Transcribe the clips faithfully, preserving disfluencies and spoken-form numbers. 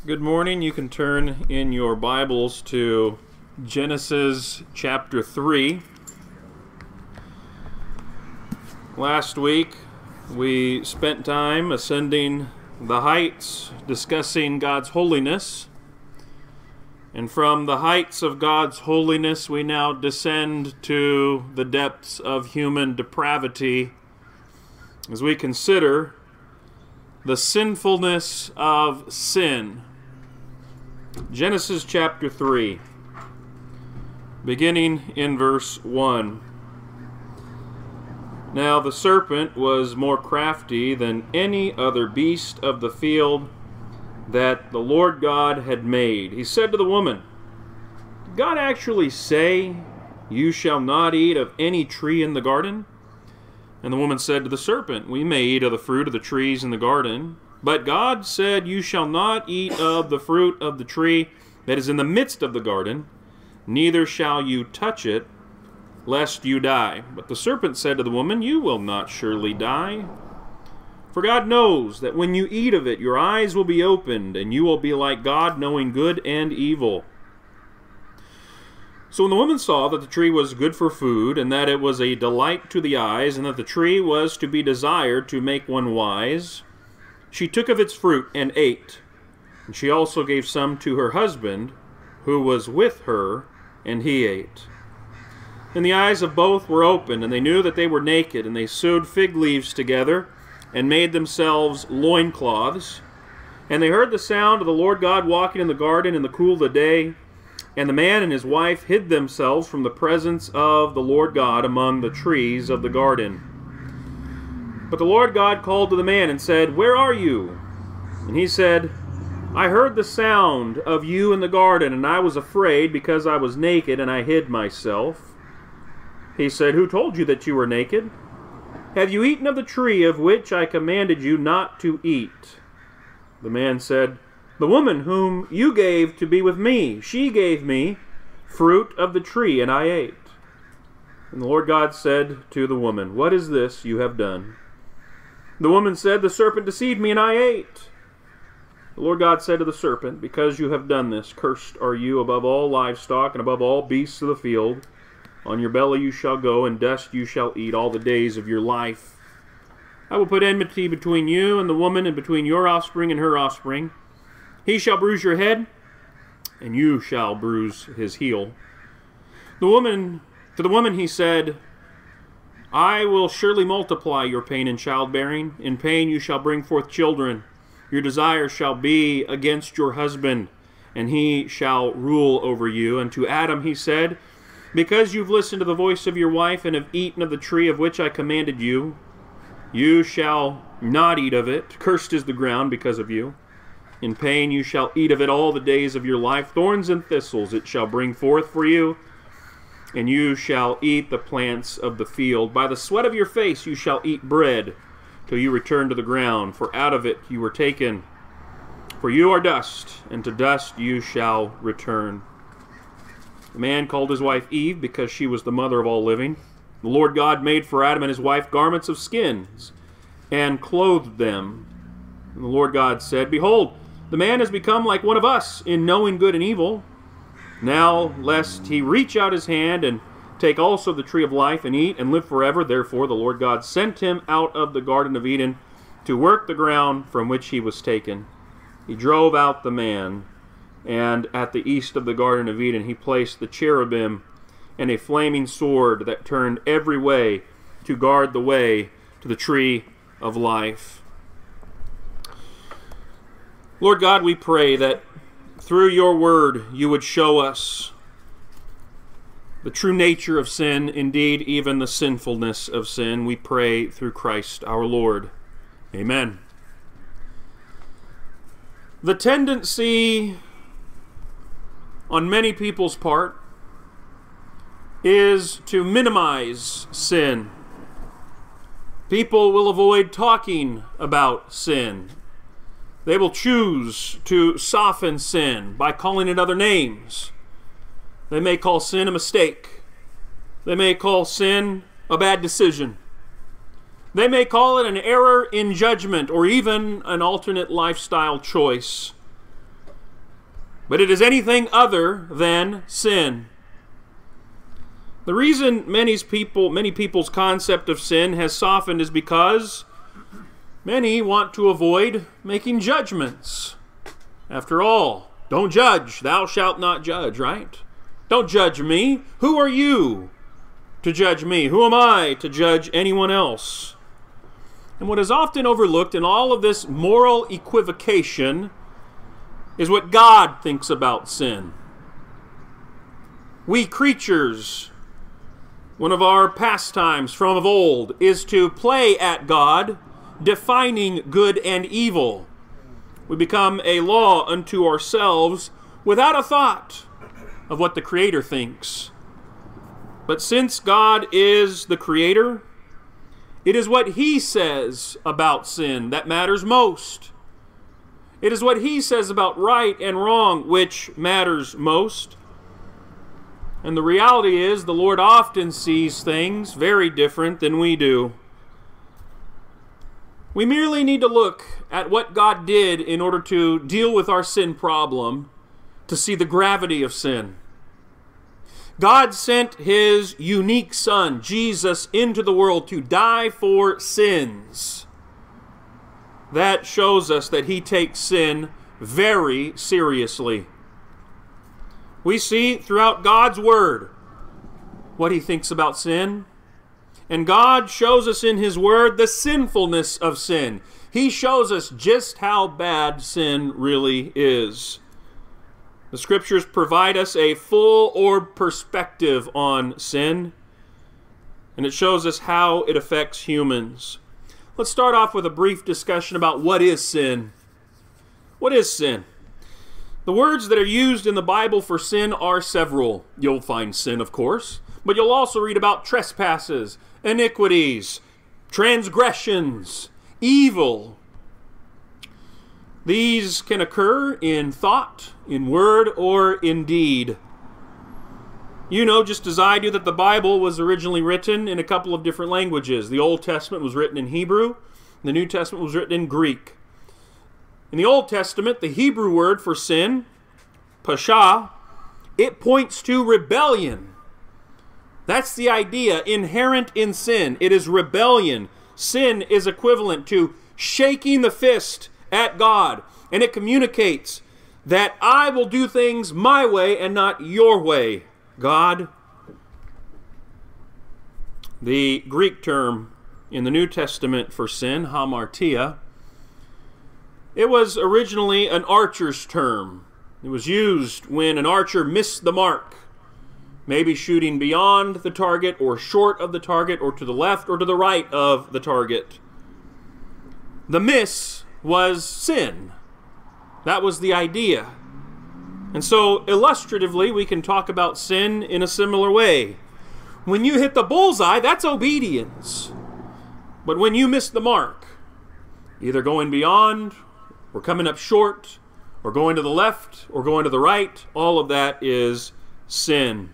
Good morning. You can turn in your Bibles to Genesis chapter three. Last week we spent time ascending the heights, discussing God's holiness. And from the heights of God's holiness we now descend to the depths of human depravity as we consider the sinfulness of sin. Genesis chapter three, beginning in verse one. Now the serpent was more crafty than any other beast of the field that the Lord God had made. He said to the woman, "Did God actually say, 'You shall not eat of any tree in the garden'?" And the woman said to the serpent, "We may eat of the fruit of the trees in the garden. But God said, 'You shall not eat of the fruit of the tree that is in the midst of the garden, neither shall you touch it, lest you die.' But the serpent said to the woman, 'You will not surely die. For God knows that when you eat of it, your eyes will be opened, and you will be like God, knowing good and evil.' So when the woman saw that the tree was good for food, and that it was a delight to the eyes, and that the tree was to be desired to make one wise, she took of its fruit and ate. And she also gave some to her husband, who was with her, and he ate. And the eyes of both were opened, and they knew that they were naked, and they sewed fig leaves together, and made themselves loincloths. And they heard the sound of the Lord God walking in the garden in the cool of the day. And the man and his wife hid themselves from the presence of the Lord God among the trees of the garden. But the Lord God called to the man and said, 'Where are you?' And he said, 'I heard the sound of you in the garden, and I was afraid because I was naked, and I hid myself.' He said, 'Who told you that you were naked? Have you eaten of the tree of which I commanded you not to eat?' The man said, 'The woman whom you gave to be with me, she gave me fruit of the tree, and I ate.' And the Lord God said to the woman, 'What is this you have done?' The woman said, 'The serpent deceived me, and I ate.' The Lord God said to the serpent, 'Because you have done this, cursed are you above all livestock and above all beasts of the field. On your belly you shall go, and dust you shall eat all the days of your life. I will put enmity between you and the woman, and between your offspring and her offspring. He shall bruise your head, and you shall bruise his heel.' The woman, to the woman he said, 'I will surely multiply your pain in childbearing. In pain you shall bring forth children. Your desire shall be against your husband, and he shall rule over you.' And to Adam he said, 'Because you've listened to the voice of your wife, and have eaten of the tree of which I commanded you, you shall not eat of it. Cursed is the ground because of you. In pain you shall eat of it all the days of your life. Thorns and thistles it shall bring forth for you, and you shall eat the plants of the field. By the sweat of your face you shall eat bread, till you return to the ground, for out of it you were taken. For you are dust, and to dust you shall return.' The man called his wife Eve, because she was the mother of all living. The Lord God made for Adam and his wife garments of skins, and clothed them. And the Lord God said, 'Behold, the man has become like one of us in knowing good and evil. Now, lest he reach out his hand and take also the tree of life and eat and live forever.' Therefore the Lord God sent him out of the Garden of Eden to work the ground from which he was taken. He drove out the man, and at the east of the Garden of Eden he placed the cherubim and a flaming sword that turned every way to guard the way to the tree of life." Lord God, we pray that through your word you would show us the true nature of sin, indeed even the sinfulness of sin. We pray through Christ our Lord. Amen. The tendency on many people's part is to minimize sin. People will avoid talking about sin. They will choose to soften sin by calling it other names. They may call sin a mistake. They may call sin a bad decision. They may call it an error in judgment or even an alternate lifestyle choice. but it is anything other than sin. The reason many people, many people's concept of sin has softened is because many want to avoid making judgments. After all, don't judge, thou shalt not judge, right? Don't judge me. Who are you to judge me? Who am I to judge anyone else? And what is often overlooked in all of this moral equivocation is what God thinks about sin. We creatures, one of our pastimes from of old is to play at God, defining good and evil. We become a law unto ourselves without a thought of what the Creator thinks. But since God is the Creator, it is what He says about sin that matters most. It is what He says about right and wrong which matters most. And the reality is the Lord often sees things very different than we do. We merely need to look at what God did in order to deal with our sin problem to see the gravity of sin. God sent His unique Son, Jesus, into the world to die for sins. That shows us that He takes sin very seriously. We see throughout God's Word what He thinks about sin. And God shows us in His Word the sinfulness of sin. He shows us just how bad sin really is. The Scriptures provide us a full orb perspective on sin, and it shows us how it affects humans. Let's start off with a brief discussion about what is sin. What is sin? The words that are used in the Bible for sin are several. You'll find sin, of course, but you'll also read about trespasses, iniquities, transgressions, evil. These can occur in thought, in word, or in deed. You know, just as I do, that the Bible was originally written in a couple of different languages. The Old Testament was written in Hebrew. The New Testament was written in Greek. In the Old Testament, the Hebrew word for sin, pasha, it points to rebellion. That's the idea inherent in sin. It is rebellion. Sin is equivalent to shaking the fist at God. And it communicates that I will do things my way and not your way, God. The Greek term in the New Testament for sin, hamartia, it was originally an archer's term. It was used when an archer missed the mark, maybe shooting beyond the target or short of the target or to the left or to the right of the target. The miss was sin. That was the idea. And so, illustratively, we can talk about sin in a similar way. When you hit the bullseye, that's obedience. But when you miss the mark, either going beyond, or coming up short, or going to the left, or going to the right, all of that is sin.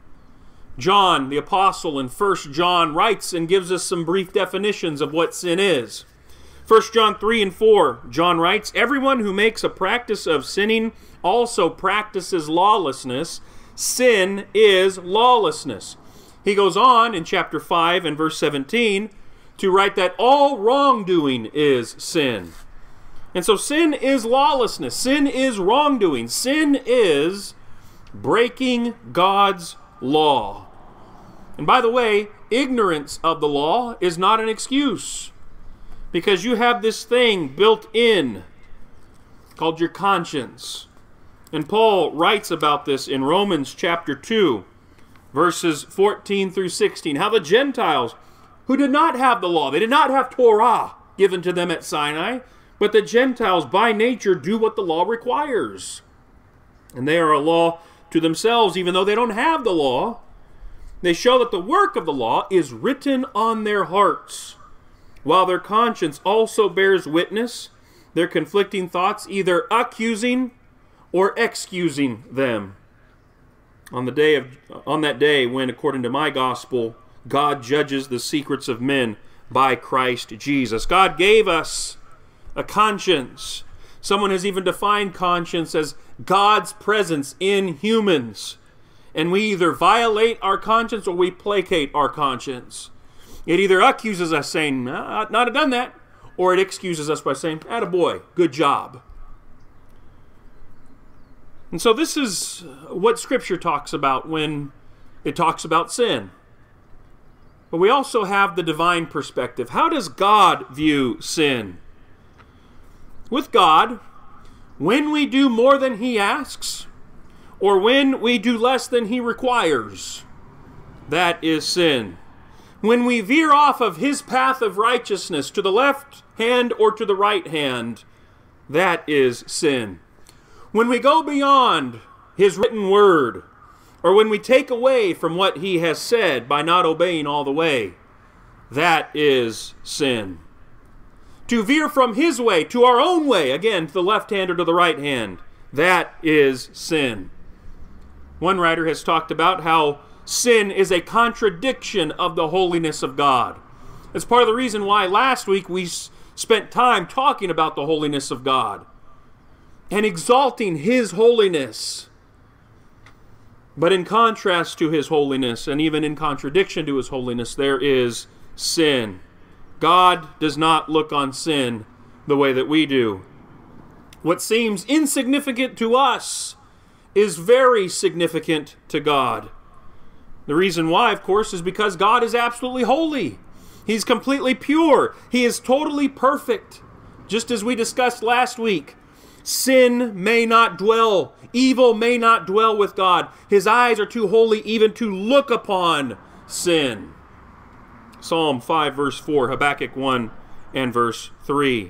John, the apostle, in First John writes and gives us some brief definitions of what sin is. First John three and four, John writes, everyone who makes a practice of sinning also practices lawlessness. Sin is lawlessness. He goes on in chapter five and verse seventeen to write that all wrongdoing is sin. And so sin is lawlessness. Sin is wrongdoing. Sin is breaking God's law. And by the way, ignorance of the law is not an excuse, because you have this thing built in called your conscience. And Paul writes about this in Romans chapter two, verses fourteen through sixteen. How the Gentiles, who did not have the law, they did not have Torah given to them at Sinai, but the Gentiles by nature do what the law requires. And they are a law to themselves, even though they don't have the law. They show that the work of the law is written on their hearts, while their conscience also bears witness, their conflicting thoughts either accusing or excusing them. On the day of, on that day when, according to my gospel, God judges the secrets of men by Christ Jesus. God gave us a conscience Someone has even defined conscience as God's presence in humans. And we either violate our conscience or we placate our conscience. It either accuses us saying, nah, I'd not have done that, or it excuses us by saying, attaboy, good job. And so this is what Scripture talks about when it talks about sin. But we also have the divine perspective. How does God view sin? With God, when we do more than He asks, or when we do less than He requires, that is sin. When we veer off of His path of righteousness to the left hand or to the right hand, that is sin. When we go beyond His written word, or when we take away from what He has said by not obeying all the way, that is sin. To veer from His way to our own way, again, to the left hand or to the right hand, that is sin. One writer has talked about how sin is a contradiction of the holiness of God. It's part of the reason why last week we spent time talking about the holiness of God and exalting His holiness. But in contrast to His holiness, and even in contradiction to His holiness, there is sin. God does not look on sin the way that we do. What seems insignificant to us is very significant to God. The reason why, of course, is because God is absolutely holy. He's completely pure. He is totally perfect. Just as we discussed last week, sin may not dwell, evil may not dwell with God. His eyes are too holy even to look upon sin. Psalm five, verse four, Habakkuk one, and verse three.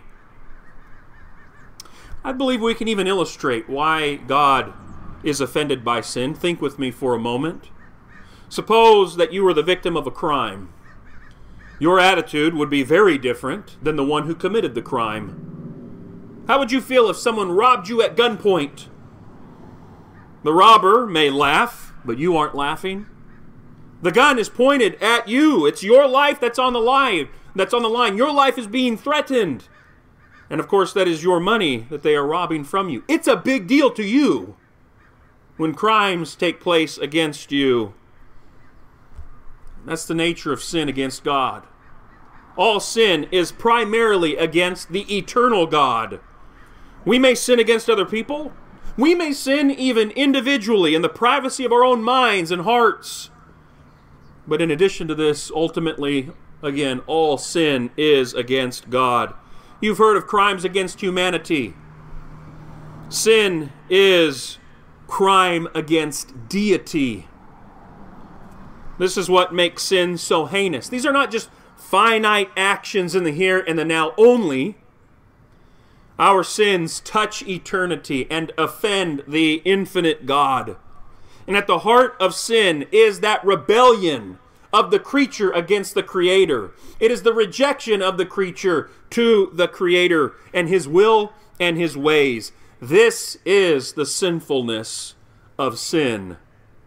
I believe we can even illustrate why God is offended by sin. Think with me for a moment. Suppose that you were the victim of a crime. Your attitude would be very different than the one who committed the crime. How would you feel if someone robbed you at gunpoint? The robber may laugh, but you aren't laughing. The gun is pointed at you. It's your life that's on the line. That's on the line. Your life is being threatened. And of course, that is your money that they are robbing from you. It's a big deal to you when crimes take place against you. That's the nature of sin against God. All sin is primarily against the eternal God. We may sin against other people. We may sin even individually in the privacy of our own minds and hearts. But in addition to this, ultimately, again, all sin is against God. You've heard of crimes against humanity. Sin is crime against deity. This is what makes sin so heinous. These are not just finite actions in the here and the now only. Our sins touch eternity and offend the infinite God. And at the heart of sin is that rebellion of the creature against the Creator. It is the rejection of the creature to the Creator and His will and His ways. This is the sinfulness of sin.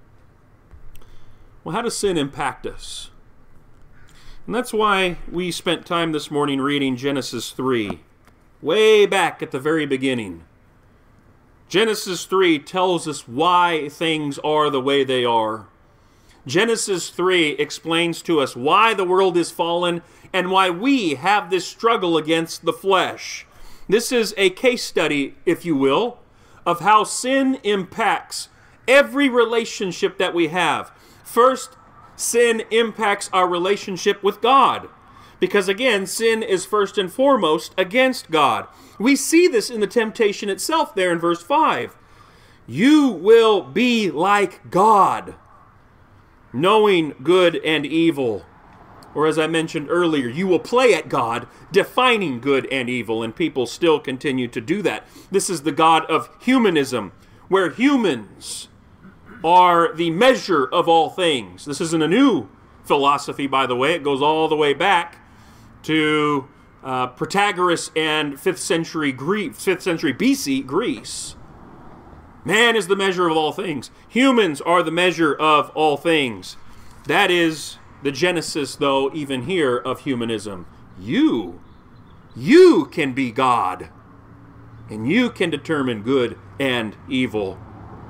Well, how does sin impact us? And that's why we spent time this morning reading Genesis three, way back at the very beginning. Genesis three tells us why things are the way they are. Genesis three explains to us why the world is fallen and why we have this struggle against the flesh. This is a case study, if you will, of how sin impacts every relationship that we have. First, sin impacts our relationship with God. Because again, sin is first and foremost against God. We see this in the temptation itself there in verse five. You will be like God, knowing good and evil. Or as I mentioned earlier, you will play at God, defining good and evil, and people still continue to do that. This is the God of humanism, where humans are the measure of all things. This isn't a new philosophy, by the way. It goes all the way back to uh, Protagoras and fifth century Greece, fifth century B C Greece. Man is the measure of all things. Humans are the measure of all things. That is the genesis, though, even here, of humanism. You, you can be God. and you can determine good and evil.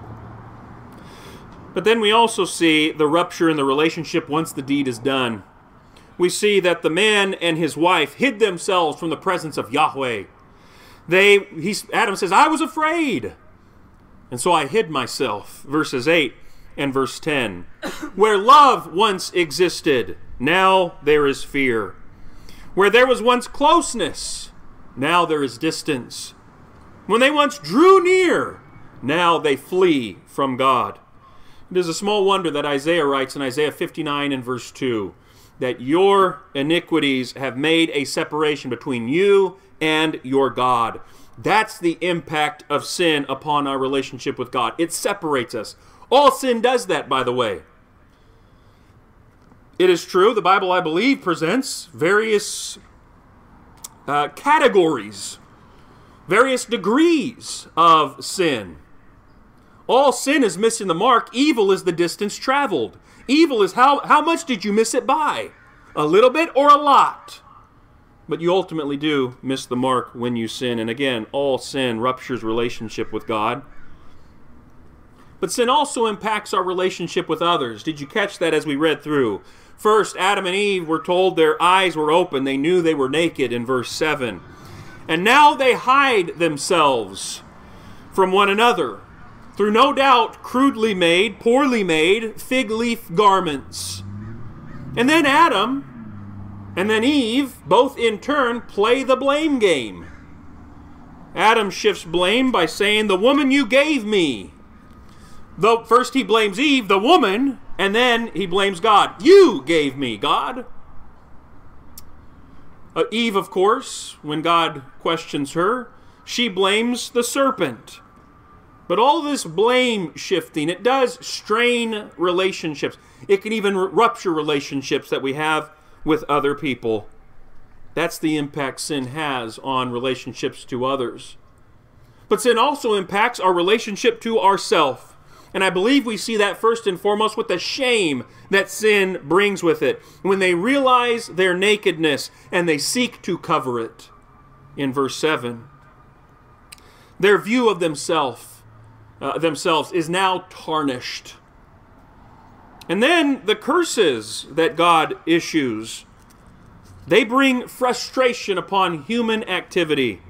But then we also see the rupture in the relationship once the deed is done. We see that the man and his wife hid themselves from the presence of Yahweh. They, he, Adam says, I was afraid, and so I hid myself. Verses eight and verse ten. Where love once existed, now there is fear. Where there was once closeness, now there is distance. When they once drew near, now they flee from God. It is a small wonder that Isaiah writes in Isaiah fifty-nine and verse two, that your iniquities have made a separation between you and your God. That's the impact of sin upon our relationship with God. It separates us. All sin does that, by the way. It is true, the Bible, I believe, presents various uh, categories, various degrees of sin. All sin is missing the mark. Evil is the distance traveled. Evil is how, how much did you miss it by? A little bit or a lot? But you ultimately do miss the mark when you sin. And again, all sin ruptures relationship with God. But sin also impacts our relationship with others. Did you catch that as we read through? First, Adam and Eve were told their eyes were open. They knew they were naked in verse seven. And now they hide themselves from one another through no doubt crudely made, poorly made fig leaf garments. And then Adam and then Eve both in turn play the blame game. Adam shifts blame by saying, the woman you gave me. Though first he blames Eve, the woman, and then he blames God. You gave me, God. Uh, Eve, of course, when God questions her, she blames the serpent. But all this blame shifting, it does strain relationships. It can even rupture relationships that we have with other people. That's the impact sin has on relationships to others. But sin also impacts our relationship to ourselves. And I believe we see that first and foremost with the shame that sin brings with it, when they realize their nakedness and they seek to cover it. In verse seven, their view of themselves uh, themselves is now tarnished. And then the curses that God issues, they bring frustration upon human activity.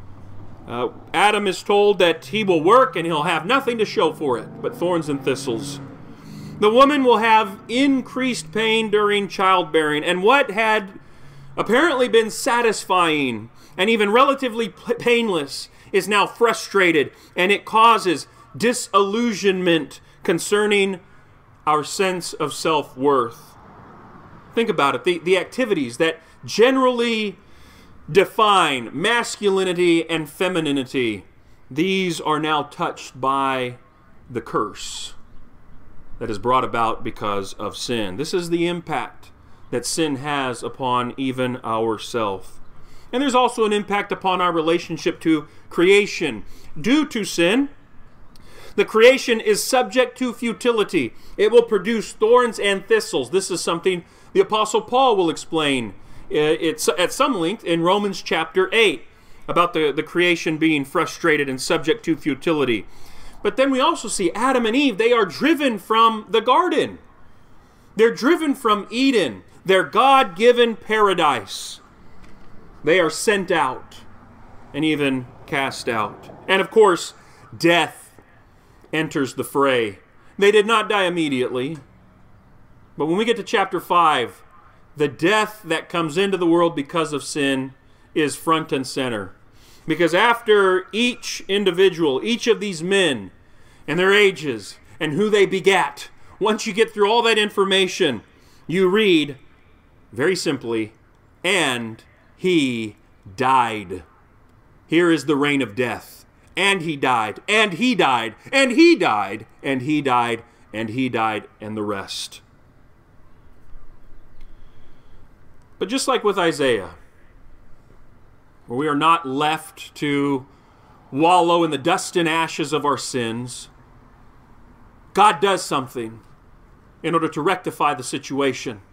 Uh, Adam is told that he will work and he'll have nothing to show for it but thorns and thistles. The woman will have increased pain during childbearing, and what had apparently been satisfying and even relatively painless is now frustrated, and it causes disillusionment concerning our sense of self-worth. Think about it. The, the activities that generally define masculinity and femininity, these are now touched by the curse that is brought about because of sin. This is the impact that sin has upon even ourself. And there's also an impact upon our relationship to creation. Due to sin, the creation is subject to futility. It will produce thorns and thistles. This is something the Apostle Paul will explain It's at some length in Romans chapter eight about the, the creation being frustrated and subject to futility. But then we also see Adam and Eve, they are driven from the garden. They're driven from Eden, their God-given paradise. They are sent out and even cast out. And of course, death enters the fray. They did not die immediately. But when we get to chapter five, the death that comes into the world because of sin is front and center. Because after each individual, each of these men and their ages and who they begat, once you get through all that information, you read, very simply, and he died. Here is the reign of death. And he died, and he died, and he died, and he died, and he died, and the rest. But just like with Isaiah, where we are not left to wallow in the dust and ashes of our sins, God does something in order to rectify the situation.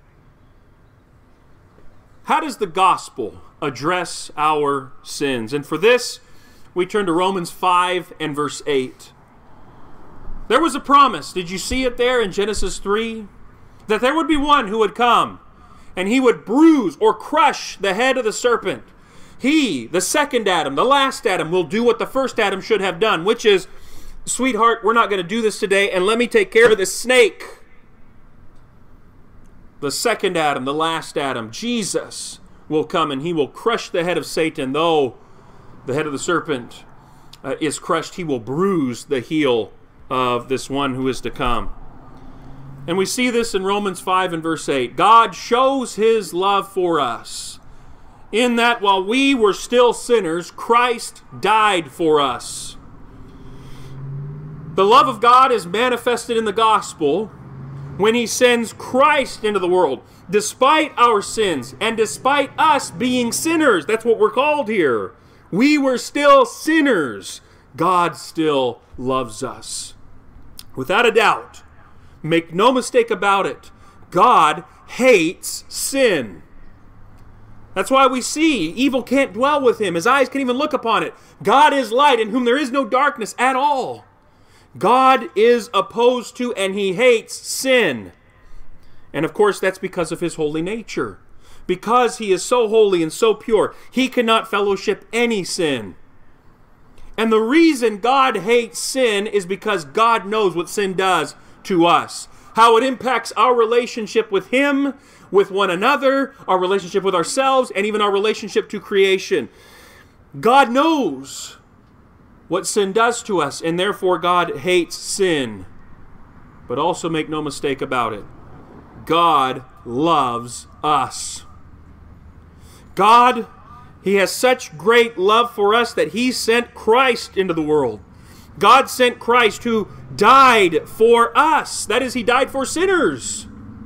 How does the gospel address our sins? And for this, we turn to Romans five and verse eight. There was a promise. Did you see it there in Genesis three? That there would be one who would come and he would bruise or crush the head of the serpent. He, the second Adam, the last Adam, will do what the first Adam should have done, which is, sweetheart, we're not going to do this today, and let me take care of this snake. The second Adam, the last Adam, Jesus, will come and he will crush the head of Satan. Though the head of the serpent uh, is crushed, he will bruise the heel of this one who is to come. And we see this in Romans five and verse eight. God shows his love for us in that while we were still sinners, Christ died for us. The love of God is manifested in the gospel when he sends Christ into the world, despite our sins and despite us being sinners. That's what we're called here. We were still sinners. God still loves us. Without a doubt, make no mistake about it, God hates sin. That's why we see evil can't dwell with him. His eyes can't even look upon it. God is light in whom there is no darkness at all. God is opposed to and he hates sin. And of course, that's because of his holy nature. Because he is so holy and so pure, he cannot fellowship any sin. And the reason God hates sin is because God knows what sin does to us. How it impacts our relationship with him, with one another, our relationship with ourselves, and even our relationship to creation. God knows what sin does to us, and therefore God hates sin. But also make no mistake about it, God loves us. God, he has such great love for us that he sent Christ into the world. God sent Christ who died for us. That is, he died for sinners.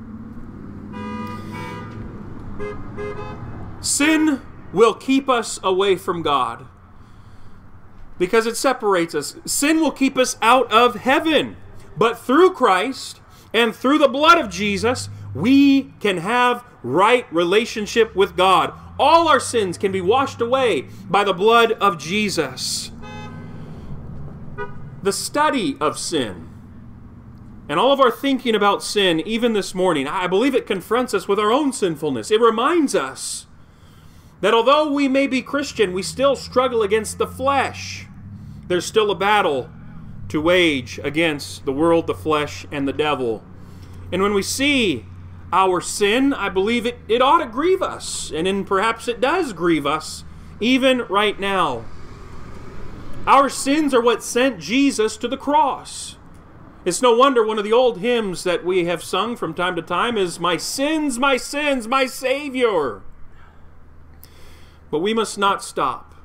Sin will keep us away from God because it separates us. Sin will keep us out of heaven. But through Christ and through the blood of Jesus, we can have right relationship with God. All our sins can be washed away by the blood of Jesus. The study of sin and all of our thinking about sin, even this morning, I believe it confronts us with our own sinfulness. It reminds us that although we may be Christian, we still struggle against the flesh. There's still a battle to wage against the world, the flesh, and the devil. And when we see our sin, I believe it, it ought to grieve us. And then perhaps it does grieve us, even right now. Our sins are what sent Jesus to the cross. It's no wonder one of the old hymns that we have sung from time to time is, "My sins, my sins, my Savior." But we must not stop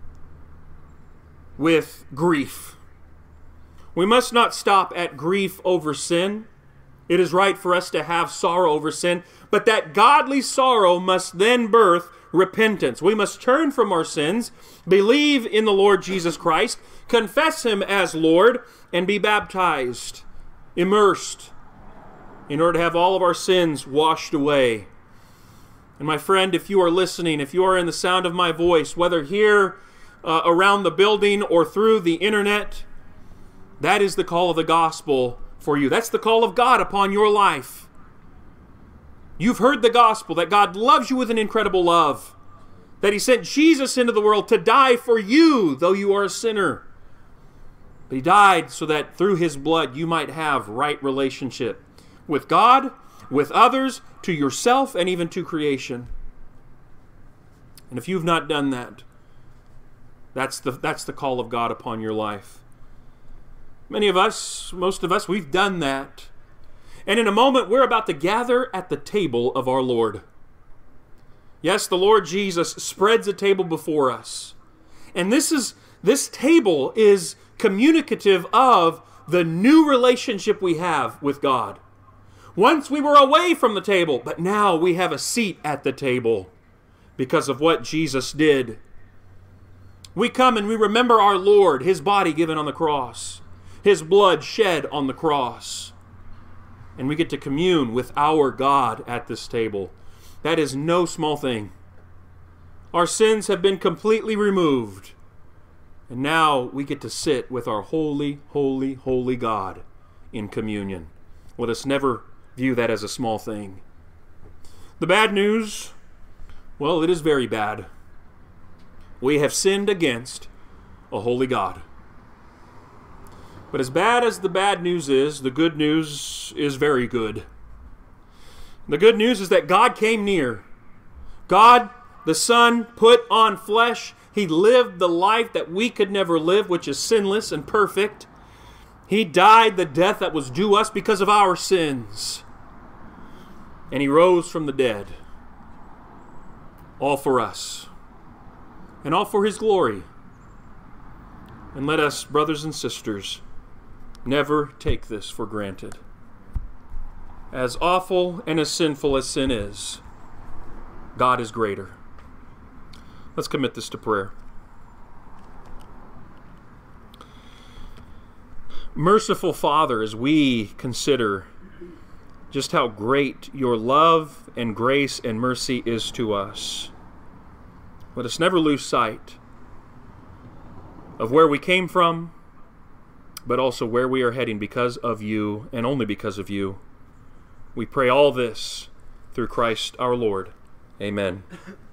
with grief. We must not stop at grief over sin. It is right for us to have sorrow over sin, but that godly sorrow must then birth repentance. We must turn from our sins, believe in the Lord Jesus Christ, confess him as Lord, and be baptized, immersed, in order to have all of our sins washed away. And my friend, if you are listening, if you are in the sound of my voice, whether here uh, around the building or through the internet, that is the call of the gospel for you. That's the call of God upon your life. You've heard the gospel, that God loves you with an incredible love, that he sent Jesus into the world to die for you, though you are a sinner. But he died so that through his blood you might have right relationship with God, with others, to yourself, and even to creation. And if you've not done that, that's the, that's the call of God upon your life. Many of us, most of us, we've done that. And in a moment, we're about to gather at the table of our Lord. Yes, the Lord Jesus spreads a table before us. And this is this table is communicative of the new relationship we have with God. Once we were away from the table, but now we have a seat at the table because of what Jesus did. We come and we remember our Lord, his body given on the cross, his blood shed on the cross. And we get to commune with our God at this table. That is no small thing. Our sins have been completely removed. And now we get to sit with our holy, holy, holy God in communion. Let us never view that as a small thing. The bad news, well, it is very bad. We have sinned against a holy God. But as bad as the bad news is, the good news is very good. The good news is that God came near. God, the Son, put on flesh. He lived the life that we could never live, which is sinless and perfect. He died the death that was due us because of our sins. And He rose from the dead. All for us. And all for His glory. And let us, brothers and sisters, never take this for granted. As awful and as sinful as sin is, God is greater. Let's commit this to prayer. Merciful Father, as we consider just how great your love and grace and mercy is to us, let us never lose sight of where we came from, but also where we are heading because of you and only because of you. We pray all this through Christ our Lord. Amen.